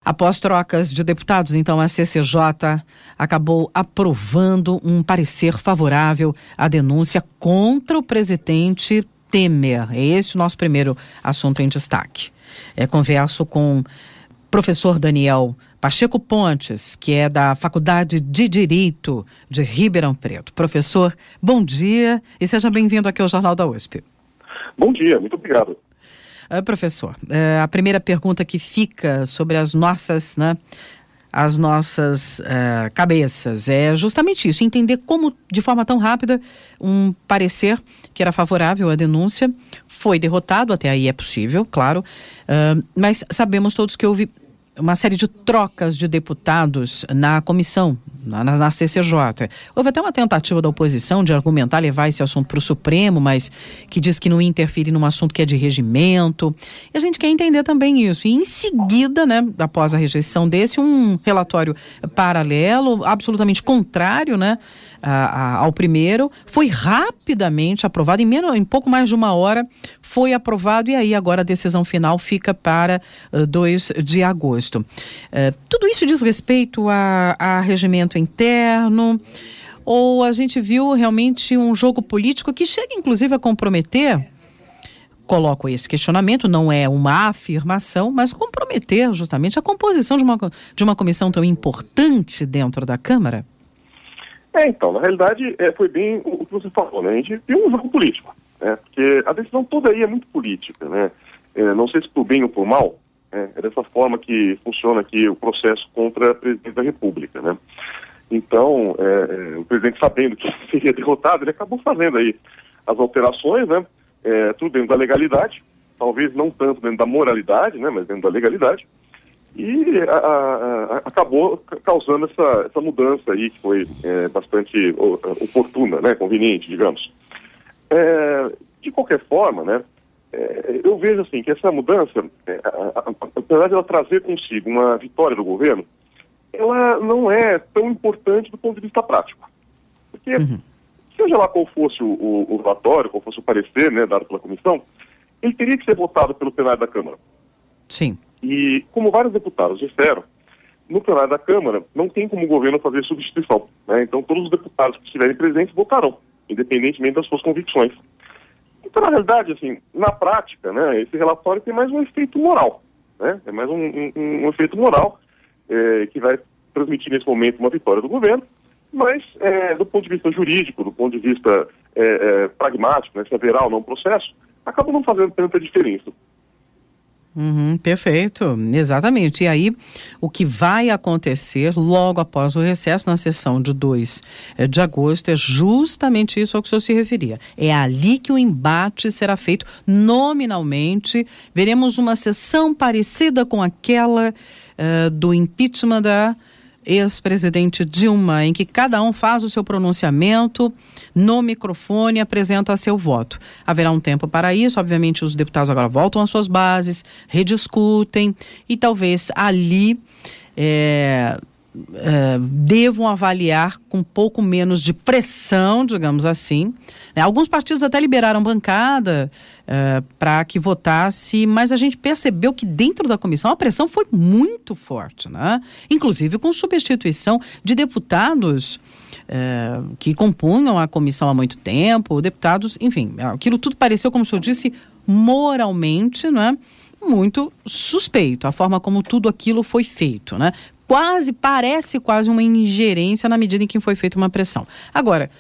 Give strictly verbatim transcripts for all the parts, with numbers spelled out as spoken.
Após trocas de deputados, então, a C C J acabou aprovando um parecer favorável à denúncia contra o presidente Temer. É esse o nosso primeiro assunto em destaque. É, converso com o professor Daniel Pacheco Pontes, que é da Faculdade de Direito de Ribeirão Preto. Professor, bom dia e seja bem-vindo aqui ao Jornal da U S P. Bom dia, muito obrigado. Uh, professor, uh, a primeira pergunta que fica sobre as nossas, né, as nossas uh, cabeças é justamente isso, entender como, de forma tão rápida, um parecer que era favorável à denúncia foi derrotado, até aí é possível, claro, uh, mas sabemos todos que houve uma série de trocas de deputados na comissão, na, na C C J. Houve até uma tentativa da oposição de argumentar, levar esse assunto para o Supremo, mas que diz que não interfere num assunto que é de regimento. E a gente quer entender também isso. E em seguida, né, após a rejeição desse, um relatório paralelo, absolutamente contrário, né, a, a, ao primeiro, foi rapidamente aprovado, em, menos, em pouco mais de uma hora foi aprovado, e aí agora a decisão final fica para uh, dois de agosto. Uh, tudo isso diz respeito a, a regimento interno, ou a gente viu realmente um jogo político que chega inclusive a comprometer, coloco esse questionamento, não é uma afirmação, mas comprometer justamente a composição de uma, de uma comissão tão importante dentro da Câmara? É, então, na realidade, é, foi bem o, o que você falou, né? A gente viu um jogo político, né? Porque a decisão toda aí é muito política, né? É, não sei se por bem ou por mal, é, é dessa forma que funciona aqui o processo contra o presidente da República, né? Então, é, é, o presidente, sabendo que seria derrotado, ele acabou fazendo aí as alterações, né? É, tudo dentro da legalidade, talvez não tanto dentro da moralidade, né? Mas dentro da legalidade. E a, a, a, acabou causando essa, essa mudança aí, que foi é, bastante oportuna, né? Conveniente, digamos. É, de qualquer forma, né? É, eu vejo assim que essa mudança, é, a, a, apesar de ela trazer consigo uma vitória do governo, ela não é tão importante do ponto de vista prático. Porque, uhum. seja lá qual fosse o, o, o relatório, qual fosse o parecer, né, dado pela comissão, ele teria que ser votado pelo plenário da Câmara. Sim. E, como vários deputados disseram, no plenário da Câmara não tem como o governo fazer substituição, né? Então todos os deputados que estiverem presentes votarão, independentemente das suas convicções. Então, na realidade, assim, na prática, né, esse relatório tem mais um efeito moral, né? É mais um, um, um efeito moral é, que vai transmitir nesse momento uma vitória do governo, mas é, do ponto de vista jurídico, do ponto de vista é, é, pragmático, né, se haverá ou não processo, acaba não fazendo tanta diferença. Uhum, perfeito, exatamente. E aí, o que vai acontecer logo após o recesso, na sessão de dois de agosto, é justamente isso ao que o senhor se referia. É ali que o embate será feito nominalmente. Veremos uma sessão parecida com aquela uh, do impeachment da ex-presidente Dilma, em que cada um faz o seu pronunciamento no microfone e apresenta seu voto. Haverá um tempo para isso, obviamente os deputados agora voltam às suas bases, rediscutem e talvez ali é, é, devam avaliar com um pouco menos de pressão, digamos assim. Né? Alguns partidos até liberaram bancada é, para que votasse, mas a gente percebeu que dentro da comissão a pressão foi muito forte, né? Inclusive com substituição de deputados é, que compunham a comissão há muito tempo, deputados, enfim, aquilo tudo pareceu, como o senhor disse, moralmente, né, muito suspeito, a forma como tudo aquilo foi feito, né? Quase, parece quase uma ingerência na medida em que foi feita uma pressão. Agora,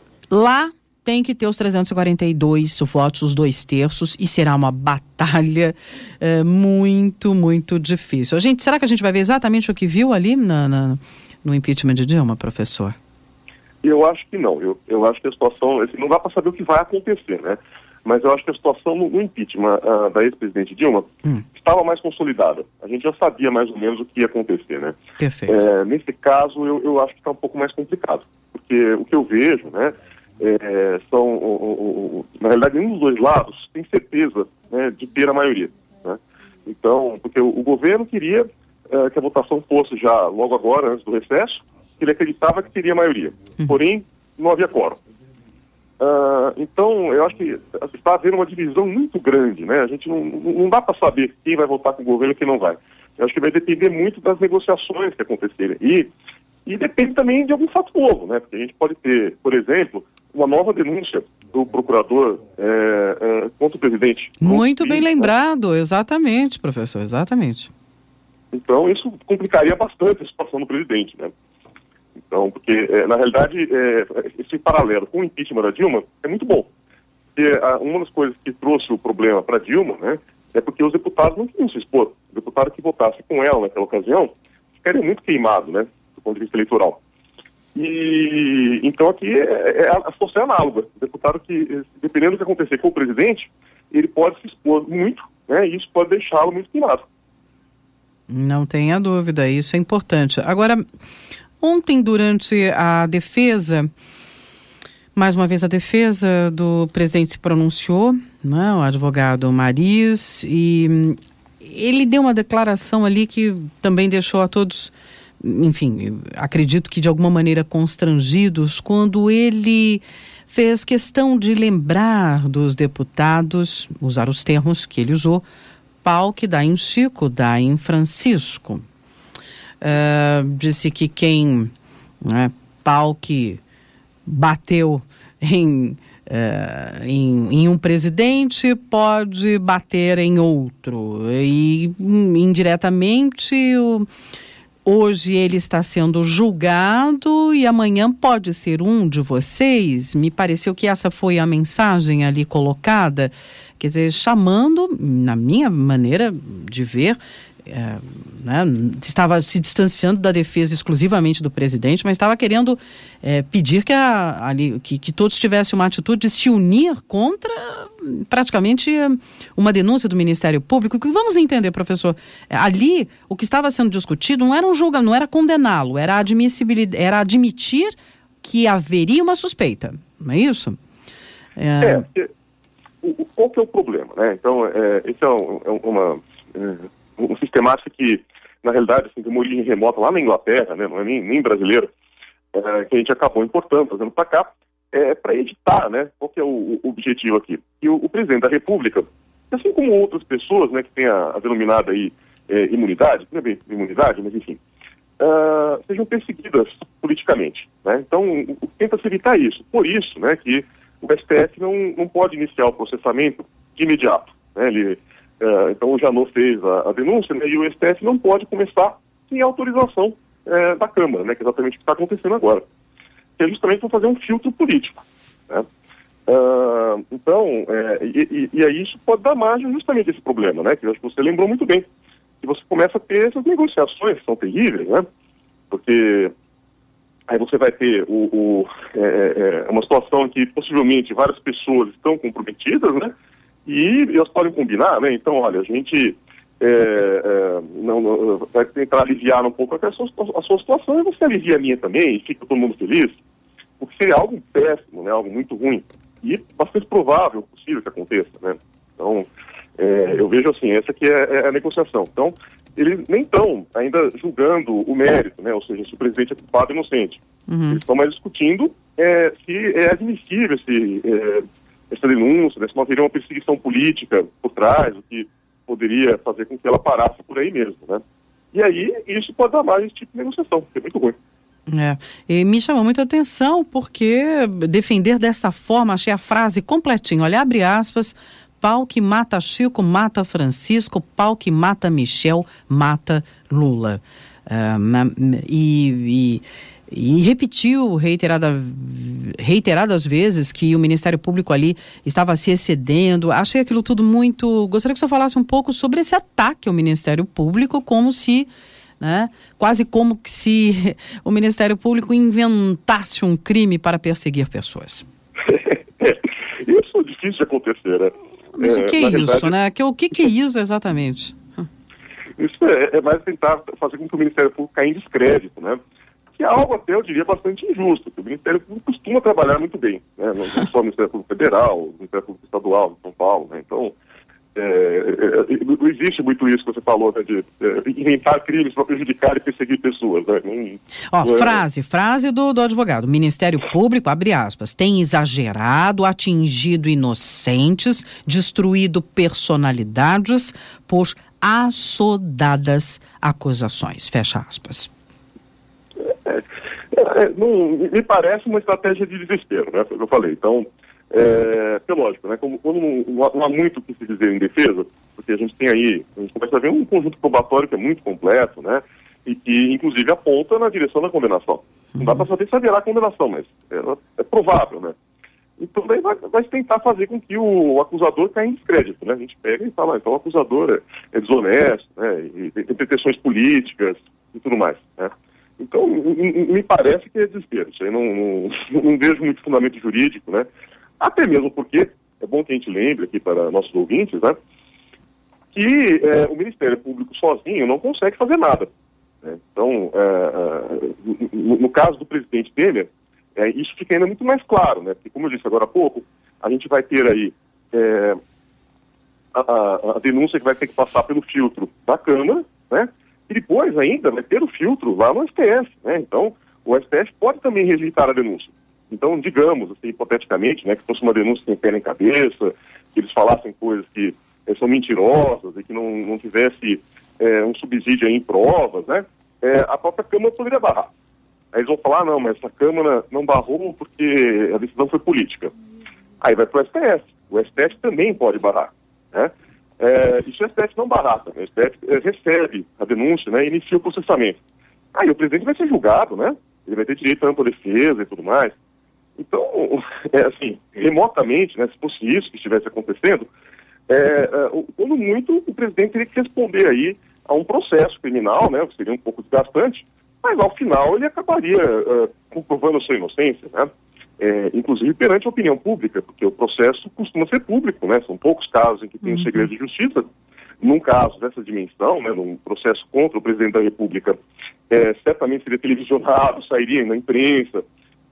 lá tem que ter os trezentos e quarenta e dois votos, os dois terços, e será uma batalha é, muito, muito difícil. Gente, será que a gente vai ver exatamente o que viu ali na, na, no impeachment de Dilma, professor? Eu acho que não. Eu, eu acho que a situação, assim, não dá para saber o que vai acontecer, né? Mas eu acho que a situação no, no impeachment uh, da ex-presidente Dilma hum. estava mais consolidada. A gente já sabia mais ou menos o que ia acontecer, né? Perfeito. É, nesse caso, eu, eu acho que está um pouco mais complicado. Porque o que eu vejo, né, é, são, o, o, o, na realidade, nenhum dos dois lados tem certeza, né, de ter a maioria, né? Então, porque o, o governo queria uh, que a votação fosse já logo agora, antes do recesso, que ele acreditava que teria maioria. Hum. Porém, não havia quórum. Uh, então, eu acho que está havendo uma divisão muito grande, né? A gente não, não dá para saber quem vai votar com o governo e quem não vai. Eu acho que vai depender muito das negociações que acontecerem. E, e depende também de algum fato novo, né? Porque a gente pode ter, por exemplo, uma nova denúncia do procurador é, é, contra o presidente. Muito bem filho, lembrado, né? Exatamente, professor, exatamente. Então, isso complicaria bastante a situação do presidente, né? Então, porque, é, na realidade, é, esse paralelo com o impeachment da Dilma é muito bom. Porque a, uma das coisas que trouxe o problema para Dilma, né, é porque os deputados não queriam se expor. O deputado que votasse com ela naquela ocasião ficaria muito queimado, né, do ponto de vista eleitoral. E, então, aqui é, é, a situação é análoga. O deputado que, dependendo do que acontecer com o presidente, ele pode se expor muito, né, e isso pode deixá-lo muito queimado. Não tenha dúvida, isso é importante. Agora, ontem, durante a defesa, mais uma vez a defesa do presidente se pronunciou, né, o advogado Mariz, e ele deu uma declaração ali que também deixou a todos, enfim, acredito que de alguma maneira constrangidos, quando ele fez questão de lembrar dos deputados, usar os termos que ele usou, pau que dá em Chico, dá em Francisco. Uh, disse que quem, né, pau que bateu em, uh, em, em um presidente pode bater em outro. E indiretamente o, hoje ele está sendo julgado e amanhã pode ser um de vocês. Me pareceu que essa foi a mensagem ali colocada, quer dizer, chamando, na minha maneira de ver, é, né, estava se distanciando da defesa exclusivamente do presidente, mas estava querendo é, pedir que, a, ali, que, que todos tivessem uma atitude de se unir contra praticamente uma denúncia do Ministério Público. Que vamos entender, professor, ali o que estava sendo discutido não era um julgamento, não era condená-lo, era admissibilidade, era admitir que haveria uma suspeita, não é isso? É, é o, qual que é o problema, né? Então, é, esse é, um, é uma... É, um sistemática que, na realidade, assim, tem uma origem remota lá na Inglaterra, né, não é nem, nem brasileira, é, que a gente acabou importando, trazendo para cá, é, para editar, né, qual que é o, o objetivo aqui. E o, o presidente da República, assim como outras pessoas, né, que tem a, a denominada aí, é, imunidade, não é bem imunidade, mas enfim, uh, sejam perseguidas politicamente, né. Então, tenta-se evitar isso. Por isso, né, que o S T F não, não pode iniciar o processamento de imediato, né, ele... Uh, então o Janot fez a, a denúncia, né, e o S T F não pode começar sem autorização uh, da Câmara, né, que é exatamente o que está acontecendo agora. Que é justamente para fazer um filtro político. Né? Uh, então, uh, e, e, e aí isso pode dar margem justamente a esse problema, né, que eu acho que você lembrou muito bem. Que você começa a ter essas negociações que são terríveis, né, porque aí você vai ter o, o, é, é, uma situação em que possivelmente várias pessoas estão comprometidas, né, e elas podem combinar, né? Então, olha, a gente é, é, não, não, vai tentar aliviar um pouco a sua, a sua situação e você alivia a minha também e fica todo mundo feliz, porque seria algo péssimo, né? Algo muito ruim e bastante provável, possível que aconteça, né? Então, é, eu vejo assim, essa aqui é, é a negociação. Então, eles nem estão ainda julgando o mérito, né? Ou seja, se o presidente é culpado ou inocente. Uhum. Eles estão mais discutindo é, se é admissível esse... É, essa denúncia, né, se não haveria uma perseguição política por trás, o que poderia fazer com que ela parasse por aí mesmo, né? E aí, isso pode dar mais esse tipo de negociação, que é muito ruim. É, e me chamou muita atenção, porque defender dessa forma, achei a frase completinha, olha, abre aspas, pau que mata Chico, mata Francisco, pau que mata Michel, mata Lula. Uh, e... e E repetiu reiterada, reiteradas vezes que o Ministério Público ali estava se excedendo. Achei aquilo tudo muito... Gostaria que o senhor falasse um pouco sobre esse ataque ao Ministério Público, como se, né, quase como que se o Ministério Público inventasse um crime para perseguir pessoas. Isso é difícil de acontecer, né? Mas é, o que é isso, realidade... né? Que, o que, que é isso exatamente? Isso é, é mais tentar fazer com que o Ministério Público caia em descrédito, né? Que é algo até, eu diria, bastante injusto, porque o Ministério Público costuma trabalhar muito bem, né? Não só o Ministério Público Federal, o Ministério Público Estadual de São Paulo, né? Então, é, é, não existe muito isso que você falou, né? De é, inventar crimes para prejudicar e perseguir pessoas, né? Não, Ó, não é... frase, frase do, do advogado, o Ministério Público, abre aspas, tem exagerado, atingido inocentes, destruído personalidades por assodadas acusações. Fecha aspas. É, é, não, me parece uma estratégia de desespero, né? Foi o que eu falei. Então, é, é lógico, né? Como, quando não, não há muito o que se dizer em defesa, porque a gente tem aí, a gente começa a ver um conjunto probatório que é muito completo, né? E que, inclusive, aponta na direção da condenação. Não dá para saber se haverá condenação, mas é, é provável, né? Então, daí vai, vai tentar fazer com que o, o acusador caia em descrédito, né? A gente pega e fala, então o acusador é, é desonesto, né? E tem pretensões políticas e tudo mais, né? Então, me parece que é desespero. Isso aí não, não, não vejo muito fundamento jurídico, né? Até mesmo porque, é bom que a gente lembre aqui para nossos ouvintes, né? Que é, o Ministério Público sozinho não consegue fazer nada. Né? Então, é, é, no, no caso do presidente Temer, é, isso fica ainda muito mais claro, né? Porque, como eu disse agora há pouco, a gente vai ter aí é, a, a, a denúncia que vai ter que passar pelo filtro da Câmara, né? E depois ainda vai ter o filtro lá no S T F, né? Então, o S T F pode também rejeitar a denúncia. Então, digamos, assim, hipoteticamente, né, que fosse uma denúncia sem pé nem cabeça, que eles falassem coisas que é, são mentirosas e que não, não tivesse é, um subsídio aí em provas, né? É, a própria Câmara poderia barrar. Aí eles vão falar, não, mas essa Câmara não barrou porque a decisão foi política. Aí vai para o S T F. O S T F também pode barrar, né? É, e se o S T F não barrar também, o S T F é, recebe a denúncia, né, e inicia o processamento. Aí o presidente vai ser julgado, né? Ele vai ter direito à ampla defesa e tudo mais. Então, é, assim, remotamente, né, se fosse isso que estivesse acontecendo, é, é, quando muito, o presidente teria que responder aí a um processo criminal, né, que seria um pouco desgastante, mas ao final ele acabaria uh, comprovando a sua inocência, né? É, inclusive perante a opinião pública, porque o processo costuma ser público, né? São poucos casos em que tem um segredo de justiça. Num caso dessa dimensão, né, num processo contra o presidente da República, é, certamente seria televisionado, sairia na imprensa.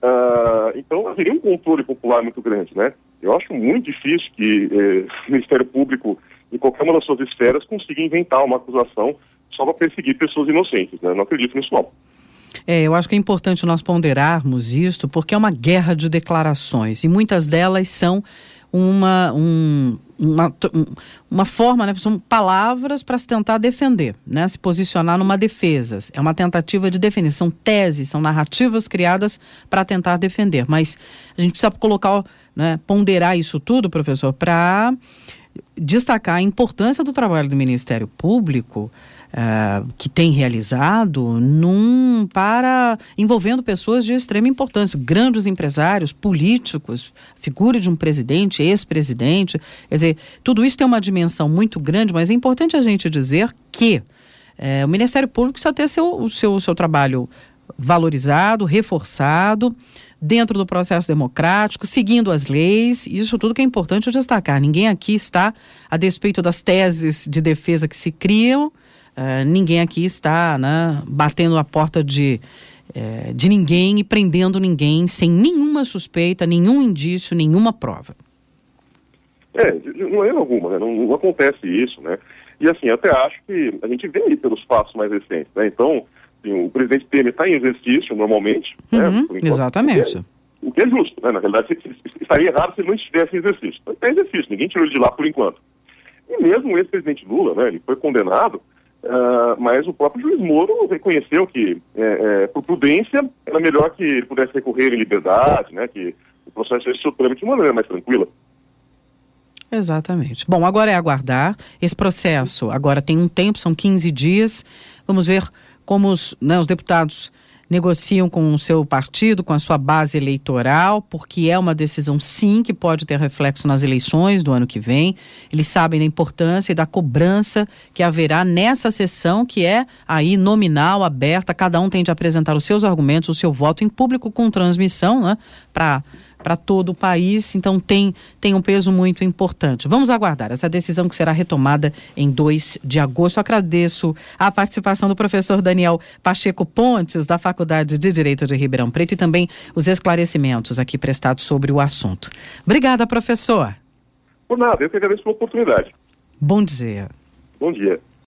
Uh, então haveria um controle popular muito grande, né? Eu acho muito difícil que eh, o Ministério Público, em qualquer uma das suas esferas, consiga inventar uma acusação só para perseguir pessoas inocentes, né? Eu não acredito nisso, não. É, eu acho que é importante nós ponderarmos isto, porque é uma guerra de declarações, e muitas delas são uma, um, uma, uma forma, né, são palavras para se tentar defender, né, se posicionar numa defesa. É uma tentativa de defender, são teses, são narrativas criadas para tentar defender, mas a gente precisa colocar, né, ponderar isso tudo, professor, para destacar a importância do trabalho do Ministério Público, Uh, que tem realizado num, para envolvendo pessoas de extrema importância, grandes empresários, políticos, figura de um presidente, ex-presidente. Quer dizer, tudo isso tem uma dimensão muito grande, mas é importante a gente dizer que uh, o Ministério Público precisa ter seu, o seu, seu trabalho valorizado, reforçado, dentro do processo democrático, seguindo as leis. Isso tudo que é importante destacar. Ninguém aqui está, a despeito das teses de defesa que se criam, Uh, ninguém aqui está, né, batendo a porta de, uh, de ninguém e prendendo ninguém sem nenhuma suspeita, nenhum indício, nenhuma prova. É, de maneira alguma, né? não, não acontece isso, né? E assim, até acho que a gente vê aí pelos fatos mais recentes, né? Então, assim, o presidente Temer está em exercício normalmente, uhum, né? Enquanto, exatamente. O que é, o que é justo, né? Na realidade, estaria errado se ele não estivesse em exercício. Então, está em exercício, ninguém tirou ele de lá por enquanto. E mesmo o ex-presidente Lula, né? Ele foi condenado. Uh, mas o próprio juiz Moro reconheceu que, é, é, por prudência, era melhor que ele pudesse recorrer em liberdade, né, que o processo fosse seu trâmite de maneira mais tranquila. Exatamente. Bom, agora é aguardar. Esse processo agora tem um tempo, são quinze dias. Vamos ver como os, né, os deputados negociam com o seu partido, com a sua base eleitoral, porque é uma decisão, sim, que pode ter reflexo nas eleições do ano que vem. Eles sabem da importância e da cobrança que haverá nessa sessão, que é aí nominal, aberta, cada um tem de apresentar os seus argumentos, o seu voto em público com transmissão, né, para para todo o país, então tem, tem um peso muito importante. Vamos aguardar essa decisão que será retomada em dois de agosto. Eu agradeço a participação do professor Daniel Pacheco Pontes, da Faculdade de Direito de Ribeirão Preto, e também os esclarecimentos aqui prestados sobre o assunto. Obrigada, professor. Por nada, eu que agradeço pela oportunidade. Bom dia. Bom dia.